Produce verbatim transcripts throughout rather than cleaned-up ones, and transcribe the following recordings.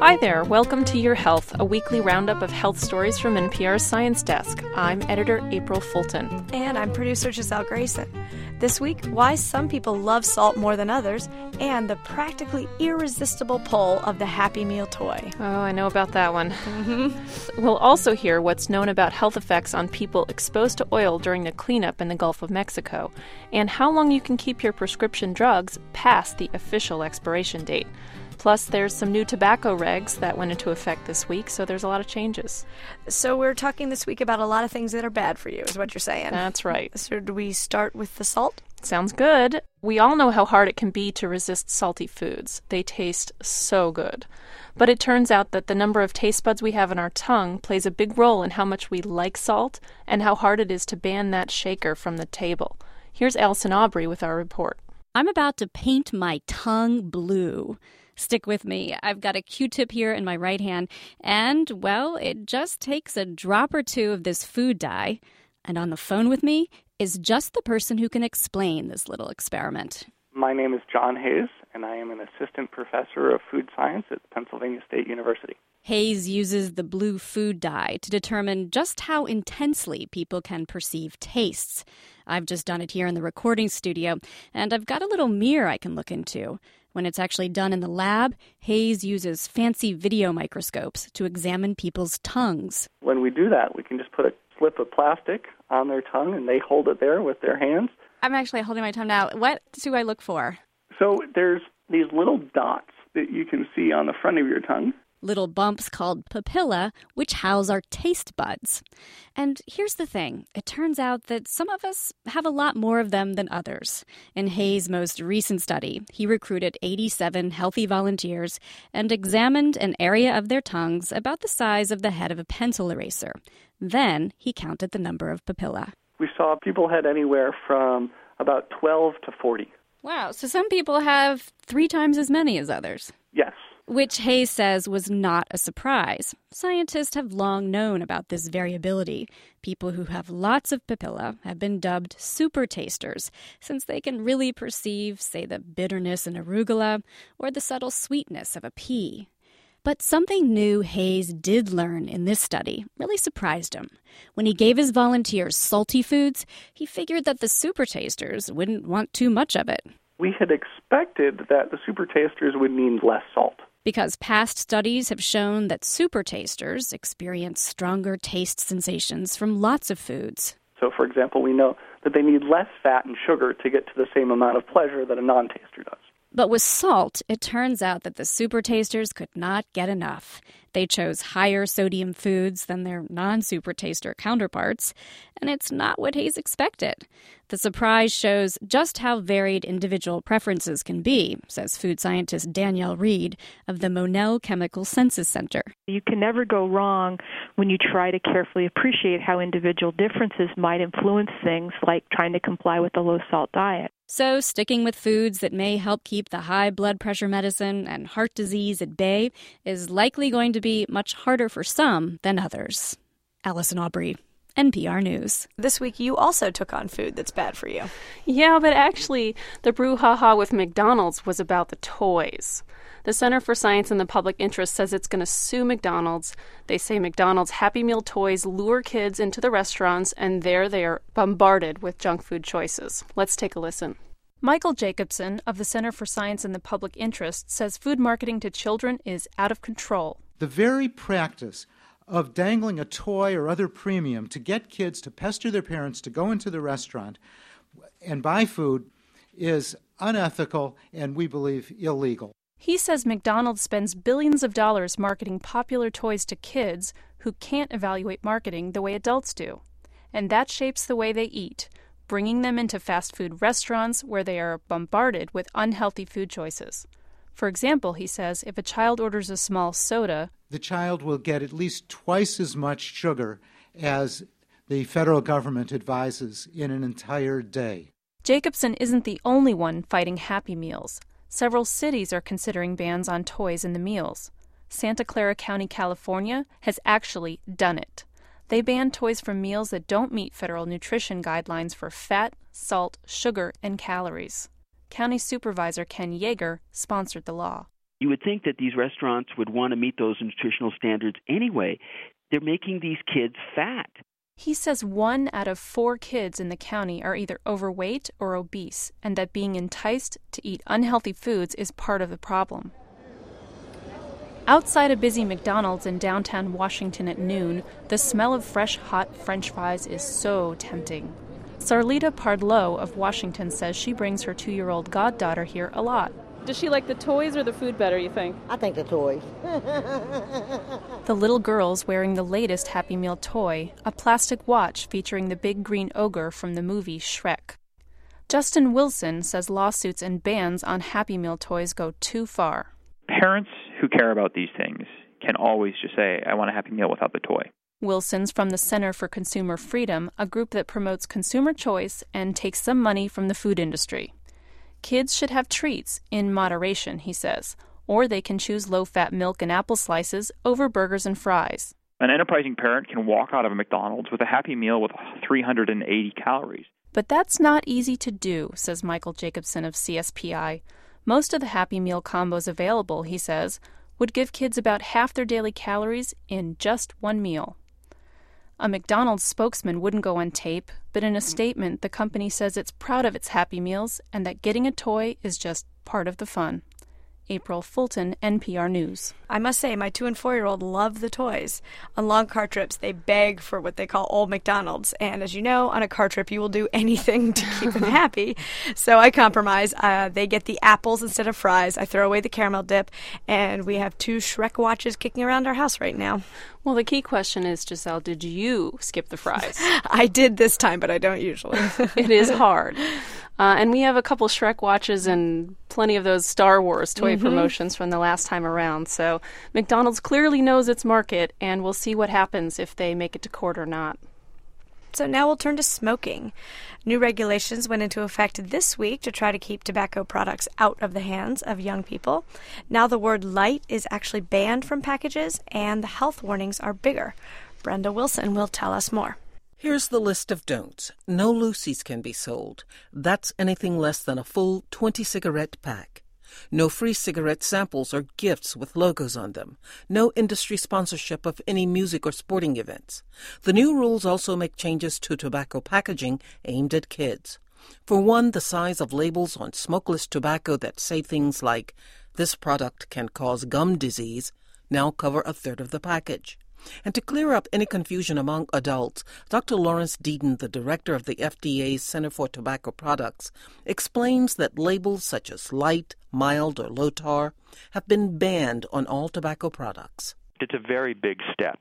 Hi there, welcome to Your Health, a weekly roundup of health stories from N P R's Science Desk. I'm editor April Fulton. And I'm producer Giselle Grayson. This week, why some people love salt more than others, and the practically irresistible pull of the Happy Meal toy. Oh, I know about that one. Mm-hmm. We'll also hear what's known about health effects on people exposed to oil during the cleanup in the Gulf of Mexico, and how long you can keep your prescription drugs past the official expiration date. Plus, there's some new tobacco regs that went into effect this week, so there's a lot of changes. So we're talking this week about a lot of things that are bad for you, is what you're saying. That's right. So do we start with the salt? Sounds good. We all know how hard it can be to resist salty foods. They taste so good. But it turns out that the number of taste buds we have in our tongue plays a big role in how much we like salt and how hard it is to ban that shaker from the table. Here's Allison Aubrey with our report. I'm about to paint my tongue blue. Stick with me. I've got a Q-tip here in my right hand, and, well, it just takes a drop or two of this food dye. And on the phone with me is just the person who can explain this little experiment. My name is John Hayes, and I am an assistant professor of food science at Pennsylvania State University. Hayes uses the blue food dye to determine just how intensely people can perceive tastes. I've just done it here in the recording studio, and I've got a little mirror I can look into. When it's actually done in the lab, Hayes uses fancy video microscopes to examine people's tongues. When we do that, we can just put a slip of plastic on their tongue, and they hold it there with their hands. I'm actually holding my tongue now. What do I look for? So there's these little dots that you can see on the front of your tongue. Little bumps called papilla, which house our taste buds. And here's the thing. It turns out that some of us have a lot more of them than others. In Hayes' most recent study, he recruited eighty-seven healthy volunteers and examined an area of their tongues about the size of the head of a pencil eraser. Then he counted the number of papilla. We saw people had anywhere from about twelve to forty. Wow, so some people have three times as many as others. Yes. Which Hayes says was not a surprise. Scientists have long known about this variability. People who have lots of papilla have been dubbed super tasters, since they can really perceive, say, the bitterness in arugula or the subtle sweetness of a pea. But something new Hayes did learn in this study really surprised him. When he gave his volunteers salty foods, he figured that the super tasters wouldn't want too much of it. We had expected that the super tasters would mean less salt. Because past studies have shown that super tasters experience stronger taste sensations from lots of foods. So, for example, we know that they need less fat and sugar to get to the same amount of pleasure that a non-taster does. But with salt, it turns out that the super tasters could not get enough. They chose higher sodium foods than their non-super taster counterparts, and it's not what Hayes expected. The surprise shows just how varied individual preferences can be, says food scientist Danielle Reed of the Monell Chemical Senses Center. You can never go wrong when you try to carefully appreciate how individual differences might influence things like trying to comply with a low-salt diet. So sticking with foods that may help keep the high blood pressure medicine and heart disease at bay is likely going to be much harder for some than others. Allison Aubrey, N P R News. This week you also took on food that's bad for you. Yeah, but actually, the brouhaha with McDonald's was about the toys. The Center for Science and the Public Interest says it's going to sue McDonald's. They say McDonald's Happy Meal toys lure kids into the restaurants, and there they are bombarded with junk food choices. Let's take a listen. Michael Jacobson of the Center for Science and the Public Interest says food marketing to children is out of control. The very practice of dangling a toy or other premium to get kids to pester their parents to go into the restaurant and buy food is unethical and, we believe, illegal. He says McDonald's spends billions of dollars marketing popular toys to kids who can't evaluate marketing the way adults do. And that shapes the way they eat, bringing them into fast food restaurants where they are bombarded with unhealthy food choices. For example, he says, if a child orders a small soda, the child will get at least twice as much sugar as the federal government advises in an entire day. Jacobson isn't the only one fighting Happy Meals. Several cities are considering bans on toys in the meals. Santa Clara County, California, has actually done it. They ban toys from meals that don't meet federal nutrition guidelines for fat, salt, sugar, and calories. County Supervisor Ken Yeager sponsored the law. You would think that these restaurants would want to meet those nutritional standards anyway. They're making these kids fat. He says one out of four kids in the county are either overweight or obese, and that being enticed to eat unhealthy foods is part of the problem. Outside a busy McDonald's in downtown Washington at noon, the smell of fresh, hot French fries is so tempting. Sarlita Pardlow of Washington says she brings her two-year-old goddaughter here a lot. Does she like the toys or the food better, you think? I think the toys. The little girl's wearing the latest Happy Meal toy, a plastic watch featuring the big green ogre from the movie Shrek. Justin Wilson says lawsuits and bans on Happy Meal toys go too far. Parents who care about these things can always just say, I want a Happy Meal without the toy. Wilson's from the Center for Consumer Freedom, a group that promotes consumer choice and takes some money from the food industry. Kids should have treats, in moderation, he says, or they can choose low-fat milk and apple slices over burgers and fries. An enterprising parent can walk out of a McDonald's with a Happy Meal with three hundred eighty calories. But that's not easy to do, says Michael Jacobson of C S P I. Most of the Happy Meal combos available, he says, would give kids about half their daily calories in just one meal. A McDonald's spokesman wouldn't go on tape, but in a statement, the company says it's proud of its Happy Meals and that getting a toy is just part of the fun. April Fulton, N P R News. I must say, my two and four-year-old love the toys. On long car trips, they beg for what they call Old McDonald's. And as you know, on a car trip, you will do anything to keep them happy. So I compromise. Uh, they get the apples instead of fries. I throw away the caramel dip. And we have two Shrek watches kicking around our house right now. Well, the key question is, Giselle, did you skip the fries? I did this time, but I don't usually. It is hard. Uh, and we have a couple Shrek watches and plenty of those Star Wars toy mm-hmm. promotions from the last time around. So McDonald's clearly knows its market, and we'll see what happens if they make it to court or not. So now we'll turn to smoking. New regulations went into effect this week to try to keep tobacco products out of the hands of young people. Now the word light is actually banned from packages, and the health warnings are bigger. Brenda Wilson will tell us more. Here's the list of don'ts. No Lucy's can be sold. That's anything less than a full twenty cigarette pack. No free cigarette samples or gifts with logos on them. No industry sponsorship of any music or sporting events. The new rules also make changes to tobacco packaging aimed at kids. For one, the size of labels on smokeless tobacco that say things like, "This product can cause gum disease," now cover a third of the package. And to clear up any confusion among adults, Doctor Lawrence Deaton, the director of the F D A's Center for Tobacco Products, explains that labels such as light, mild, or low tar have been banned on all tobacco products. It's a very big step.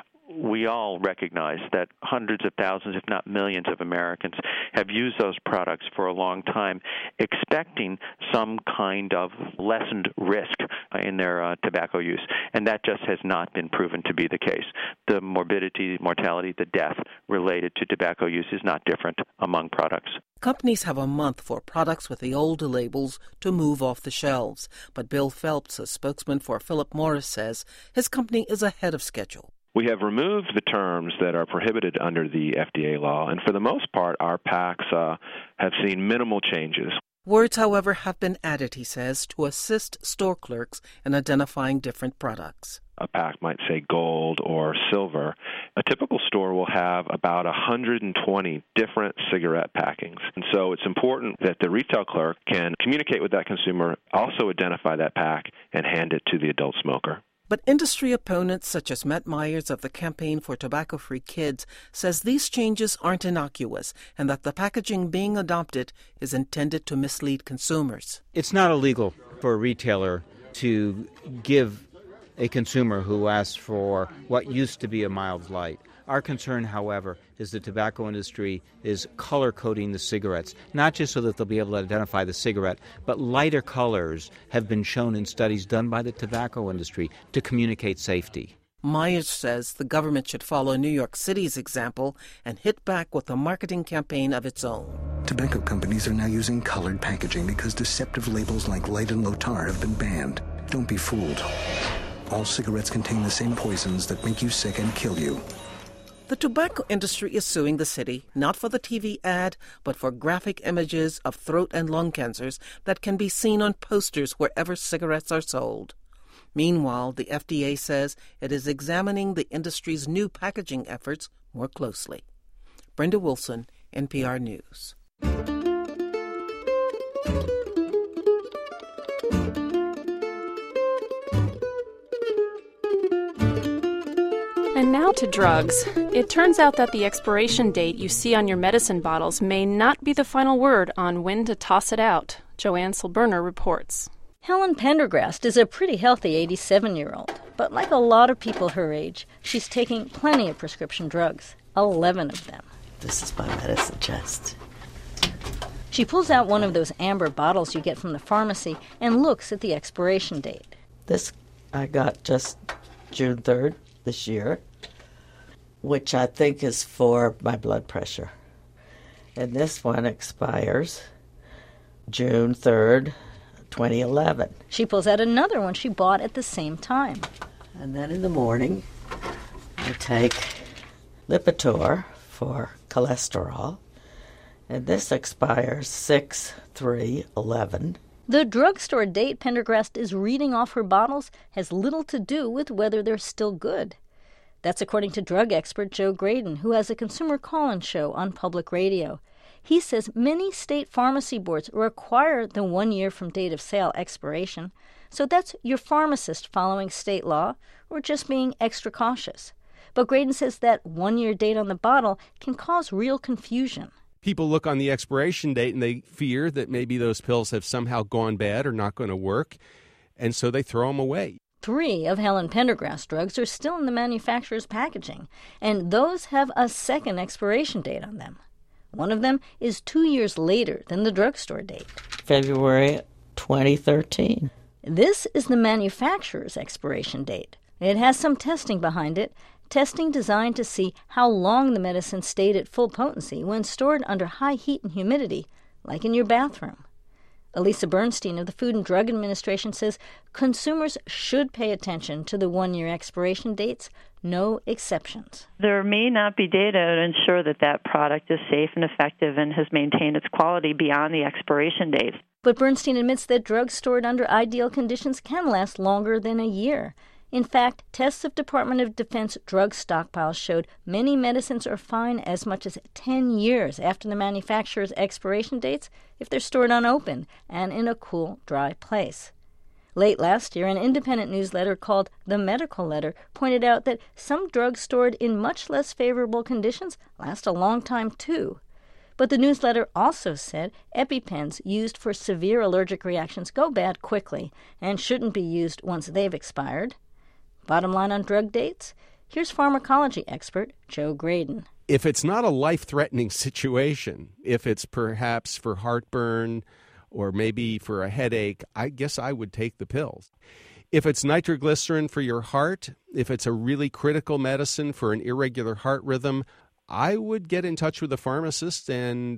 We all recognize that hundreds of thousands, if not millions, of Americans have used those products for a long time, expecting some kind of lessened risk in their uh, tobacco use, and that just has not been proven to be the case. The morbidity, mortality, the death related to tobacco use is not different among products. Companies have a month for products with the old labels to move off the shelves, but Bill Phelps, a spokesman for Philip Morris, says his company is ahead of schedule. We have removed the terms that are prohibited under the F D A law, and for the most part, our packs uh, have seen minimal changes. Words, however, have been added, he says, to assist store clerks in identifying different products. A pack might say gold or silver. A typical store will have about one hundred twenty different cigarette packings. And so it's important that the retail clerk can communicate with that consumer, also identify that pack, and hand it to the adult smoker. But industry opponents such as Matt Myers of the Campaign for Tobacco-Free Kids says these changes aren't innocuous and that the packaging being adopted is intended to mislead consumers. It's not illegal for a retailer to give a consumer who asks for what used to be a mild light. Our concern, however, is the tobacco industry is color-coding the cigarettes, not just so that they'll be able to identify the cigarette, but lighter colors have been shown in studies done by the tobacco industry to communicate safety. Myers says the government should follow New York City's example and hit back with a marketing campaign of its own. Tobacco companies are now using colored packaging because deceptive labels like light and low tar have been banned. Don't be fooled. All cigarettes contain the same poisons that make you sick and kill you. The tobacco industry is suing the city, not for the T V ad, but for graphic images of throat and lung cancers that can be seen on posters wherever cigarettes are sold. Meanwhile, the F D A says it is examining the industry's new packaging efforts more closely. Brenda Wilson, N P R News. And now to drugs. It turns out that the expiration date you see on your medicine bottles may not be the final word on when to toss it out. Joanne Silberner reports. Helen Pendergrast is a pretty healthy eighty-seven-year-old, but like a lot of people her age, she's taking plenty of prescription drugs, eleven of them. This is my medicine chest. She pulls out one of those amber bottles you get from the pharmacy and looks at the expiration date. This I got just June third this year, which I think is for my blood pressure. And this one expires June third, twenty eleven. She pulls out another one she bought at the same time. And then in the morning, I take Lipitor for cholesterol, and this expires six three eleven. The drugstore date Pendergrast is reading off her bottles has little to do with whether they're still good. That's according to drug expert Joe Graydon, who has a consumer call-in show on public radio. He says many state pharmacy boards require the one year from date of sale expiration, so that's your pharmacist following state law or just being extra cautious. But Graydon says that one-year date on the bottle can cause real confusion. People look on the expiration date and they fear that maybe those pills have somehow gone bad or not going to work, and so they throw them away. Three of Helen Pendergrast drugs are still in the manufacturer's packaging, and those have a second expiration date on them. One of them is two years later than the drugstore date. February twenty thirteen. This is the manufacturer's expiration date. It has some testing behind it, testing designed to see how long the medicine stayed at full potency when stored under high heat and humidity, like in your bathroom. Elisa Bernstein of the Food and Drug Administration says consumers should pay attention to the one-year expiration dates, no exceptions. There may not be data to ensure that that product is safe and effective and has maintained its quality beyond the expiration date. But Bernstein admits that drugs stored under ideal conditions can last longer than a year. In fact, tests of Department of Defense drug stockpiles showed many medicines are fine as much as ten years after the manufacturer's expiration dates if they're stored unopened and in a cool, dry place. Late last year, an independent newsletter called The Medical Letter pointed out that some drugs stored in much less favorable conditions last a long time, too. But the newsletter also said EpiPens used for severe allergic reactions go bad quickly and shouldn't be used once they've expired. Bottom line on drug dates? Here's pharmacology expert Joe Graydon. If it's not a life-threatening situation, if it's perhaps for heartburn or maybe for a headache, I guess I would take the pills. If it's nitroglycerin for your heart, if it's a really critical medicine for an irregular heart rhythm, I would get in touch with a pharmacist and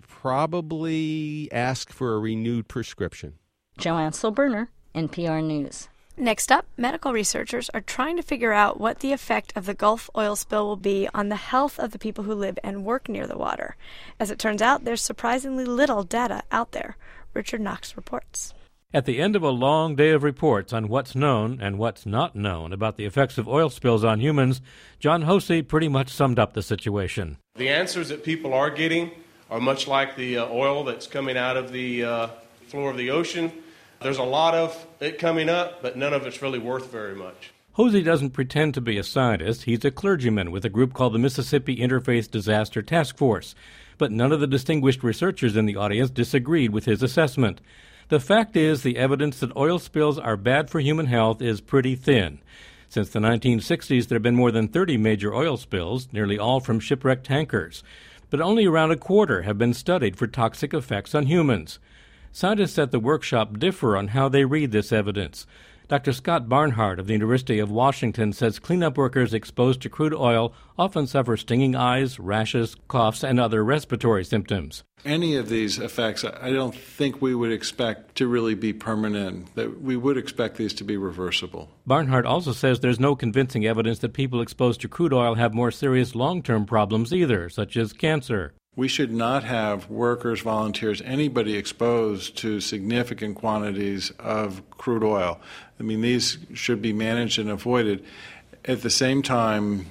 probably ask for a renewed prescription. Joanne Silberner, N P R News. Next up, medical researchers are trying to figure out what the effect of the Gulf oil spill will be on the health of the people who live and work near the water. As it turns out, there's surprisingly little data out there. Richard Knox reports. At the end of a long day of reports on what's known and what's not known about the effects of oil spills on humans, John Hosey pretty much summed up the situation. The answers that people are getting are much like the uh, oil that's coming out of the uh, floor of the ocean. There's a lot of it coming up, but none of it's really worth very much. Hosey doesn't pretend to be a scientist. He's a clergyman with a group called the Mississippi Interfaith Disaster Task Force. But none of the distinguished researchers in the audience disagreed with his assessment. The fact is, the evidence that oil spills are bad for human health is pretty thin. Since the nineteen sixties, there have been more than thirty major oil spills, nearly all from shipwrecked tankers. But only around a quarter have been studied for toxic effects on humans. Scientists at the workshop differ on how they read this evidence. Doctor Scott Barnhart of the University of Washington says cleanup workers exposed to crude oil often suffer stinging eyes, rashes, coughs, and other respiratory symptoms. Any of these effects, I don't think we would expect to really be permanent, that we would expect these to be reversible. Barnhart also says there's no convincing evidence that people exposed to crude oil have more serious long-term problems either, such as cancer. We should not have workers, volunteers, anybody exposed to significant quantities of crude oil. I mean, these should be managed and avoided. At the same time,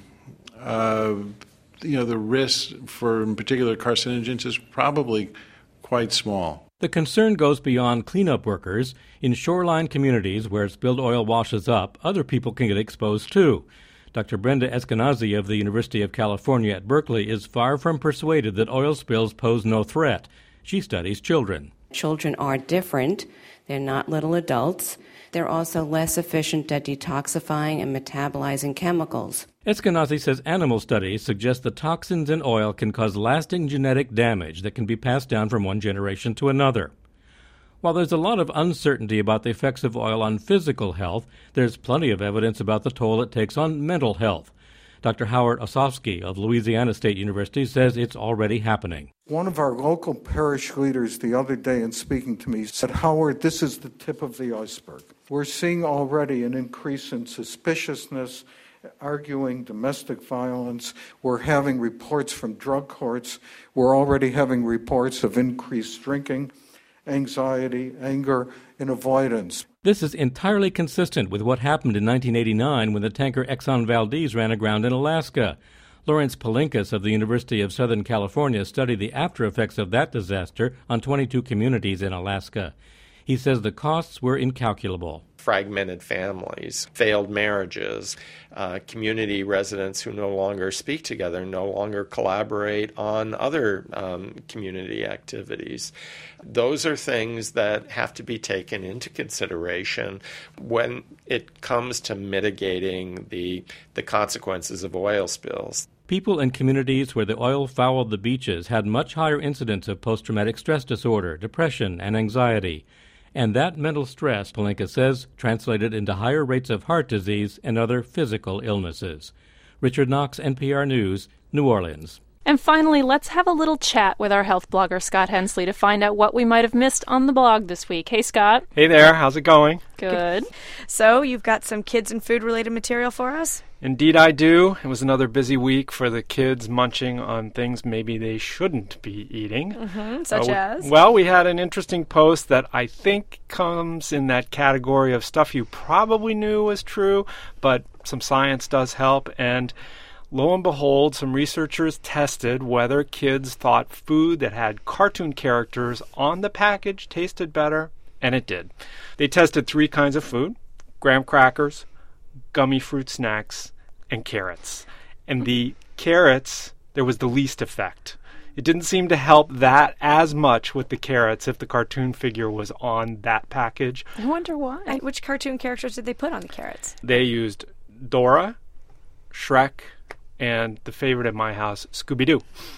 uh, you know, the risk for, in particular, carcinogens is probably quite small. The concern goes beyond cleanup workers. In shoreline communities where spilled oil washes up, other people can get exposed too. Doctor Brenda Eskenazi of the University of California at Berkeley is far from persuaded that oil spills pose no threat. She studies children. Children are different. They're not little adults. They're also less efficient at detoxifying and metabolizing chemicals. Eskenazi says animal studies suggest the toxins in oil can cause lasting genetic damage that can be passed down from one generation to another. While there's a lot of uncertainty about the effects of oil on physical health, there's plenty of evidence about the toll it takes on mental health. Doctor Howard Osofsky of Louisiana State University says it's already happening. One of our local parish leaders the other day in speaking to me said, Howard, this is the tip of the iceberg. We're seeing already an increase in suspiciousness, arguing domestic violence. We're having reports from drug courts. We're already having reports of increased drinking, anxiety, anger, and avoidance. This is entirely consistent with what happened in nineteen eighty-nine when the tanker Exxon Valdez ran aground in Alaska. Lawrence Palinkas of the University of Southern California studied the after effects of that disaster on twenty-two communities in Alaska. He says the costs were incalculable. Fragmented families, failed marriages, uh, community residents who no longer speak together, no longer collaborate on other um, community activities. Those are things that have to be taken into consideration when it comes to mitigating the, the consequences of oil spills. People in communities where the oil fouled the beaches had much higher incidence of post-traumatic stress disorder, depression, and anxiety. And that mental stress, Palinka says, translated into higher rates of heart disease and other physical illnesses. Richard Knox, N P R News, New Orleans. And finally, let's have a little chat with our health blogger, Scott Hensley, to find out what we might have missed on the blog this week. Hey, Scott. Hey there. How's it going? Good. So, you've got some kids and food-related material for us? Indeed I do. It was another busy week for the kids munching on things maybe they shouldn't be eating. Mm-hmm, such uh, as? Well, we had an interesting post that I think comes in that category of stuff you probably knew was true, but some science does help. And lo and behold, some researchers tested whether kids thought food that had cartoon characters on the package tasted better, and it did. They tested three kinds of food: graham crackers, gummy fruit snacks, and carrots. And the carrots, there was the least effect. It didn't seem to help that as much with the carrots if the cartoon figure was on that package. I wonder why. And which cartoon characters did they put on the carrots? They used Dora, Shrek, and the favorite at my house, Scooby-Doo.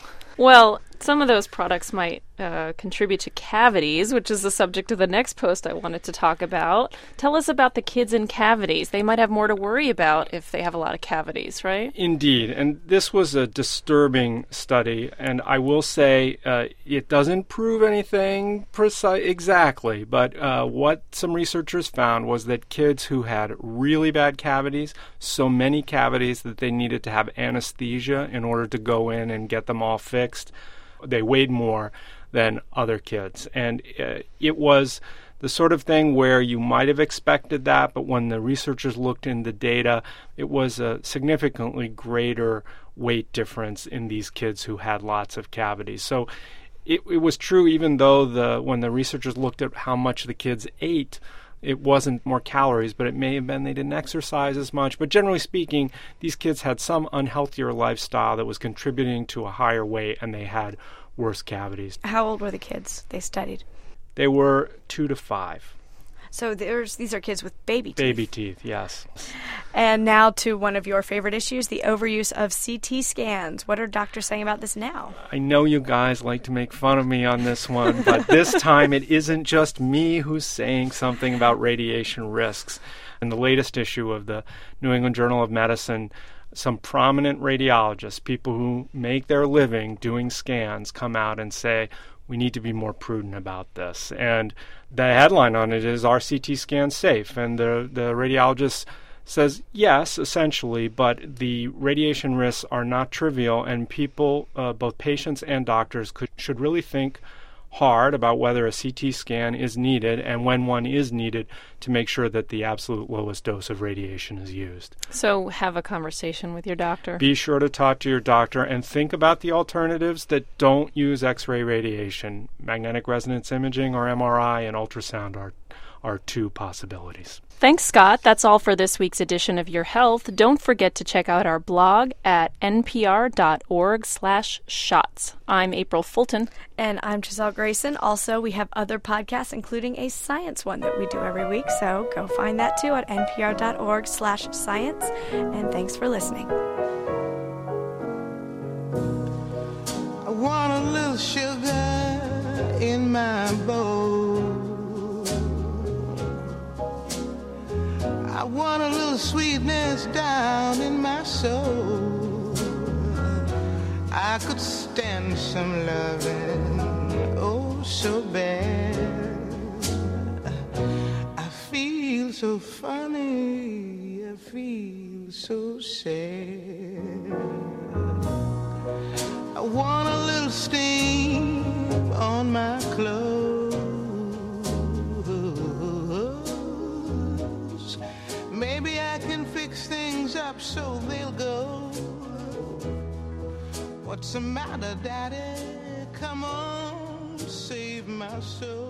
Well, some of those products might uh, contribute to cavities, which is the subject of the next post I wanted to talk about. Tell us about the kids in cavities. They might have more to worry about if they have a lot of cavities, right? Indeed, and this was a disturbing study, and I will say uh, it doesn't prove anything precise exactly, but uh, what some researchers found was that kids who had really bad cavities, so many cavities that they needed to have anesthesia in order to go in and get them all fixed, they weighed more than other kids. And uh, it was the sort of thing where you might have expected that, but when the researchers looked in the data, it was a significantly greater weight difference in these kids who had lots of cavities. So it, it was true even though the when the researchers looked at how much the kids ate, it wasn't more calories, but it may have been they didn't exercise as much. But generally speaking, these kids had some unhealthier lifestyle that was contributing to a higher weight, and they had worse cavities. How old were the kids they studied? They were two to five. So there's these are kids with baby teeth. Baby teeth, yes. And now to one of your favorite issues, the overuse of C T scans. What are doctors saying about this now? I know you guys like to make fun of me on this one, but this time it isn't just me who's saying something about radiation risks. In the latest issue of the New England Journal of Medicine, some prominent radiologists, people who make their living doing scans, come out and say, we need to be more prudent about this. And the headline on it is, are C T scans safe? And the, the radiologists says yes, essentially, but the radiation risks are not trivial, and people, uh, both patients and doctors, could, should really think hard about whether a C T scan is needed and when one is needed to make sure that the absolute lowest dose of radiation is used. So have a conversation with your doctor. Be sure to talk to your doctor and think about the alternatives that don't use X-ray radiation. Magnetic resonance imaging or M R I and ultrasound are, are two possibilities. Thanks, Scott. That's all for this week's edition of Your Health. Don't forget to check out our blog at npr.org slash shots. I'm April Fulton. And I'm Giselle Grayson. Also, we have other podcasts, including a science one that we do every week. So go find that too at npr.org slash science. And thanks for listening. I want a little sugar in my bowl. I want a little sweetness down in my soul. I could stand some loving, oh, so bad. I feel so funny, I feel so sad. I want a little steam on my clothes. Maybe I can fix things up so they'll go. What's the matter, Daddy? Come on, save my soul.